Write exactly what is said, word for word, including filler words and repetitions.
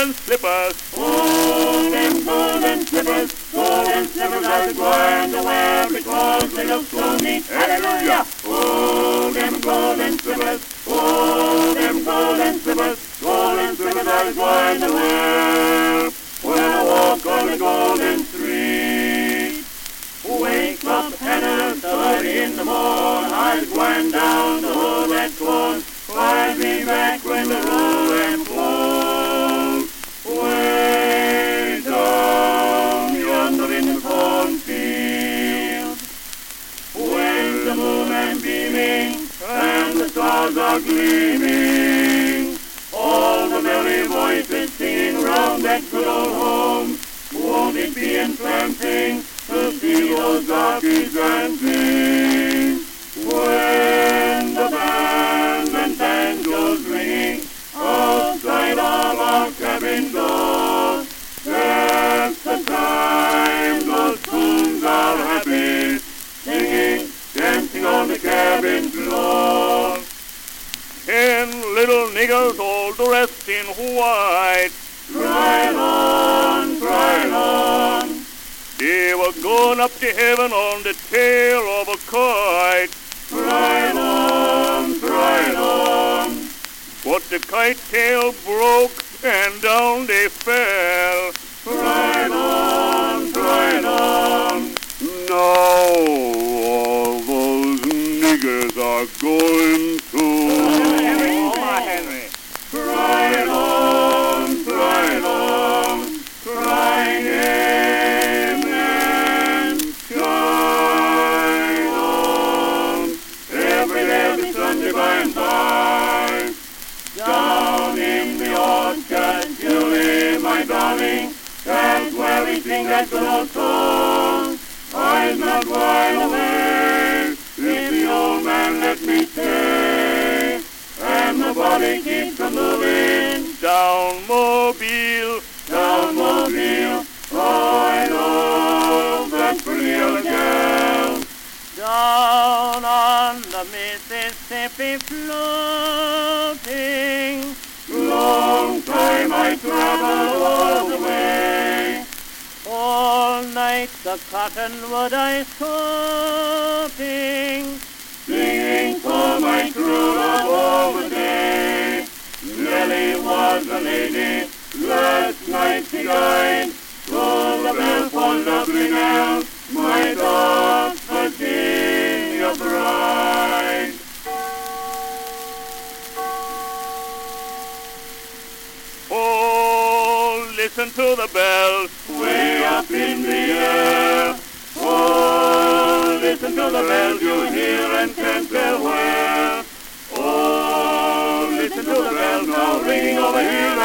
golden slippers. Oh, them golden slippers, golden slippers are going to wear because they look so neat. Hallelujah! Oh, them golden slippers, oh, them golden slippers, golden slippers are going to wear when I walk on the golden street. Wake up, Hannah, early in the morn, I'll wind down the whole that corn. I'll be back when the rolling falls. Way down yonder in the cornfield, when the moon is beaming and the stars are gleaming, all the merry voices singing round that good old home. Won't it be enchanting to see those darkies dancing, when the band and banjos ringing outside of our cabin door? That's the time those tunes are happy, singing, dancing on the cabin floor. Ten little niggers all dressed in white, Ride on, ride on. they were going up to heaven on the tail of a kite. Ride on, ride on. But the kite tail broke and down they fell. Ride on, ride on. Now all those niggers are going to... Henry. Ride on, ride on. Crying amen. Shine on. Every every Sunday by and by. Down in the orchard, Julie, my darling, that's where we sing that good old song. I'll not while away if the old man let me stay, and the body keeps a moving. Down Mobile, Down Mobile, oh, I love that pretty old gal. Down on the Mississippi floating, Long time I traveled all the way. all night the cottonwood I scoping, Singing for my true love all the day. Nellie was a lady, last night she died. Toll the bell for lovely Nell, my dark Virginia bride. oh, listen to the bells. Way up in the air. Oh, listen to the bells you hear and can't tell where. Oh, listen to the bells now ringing over here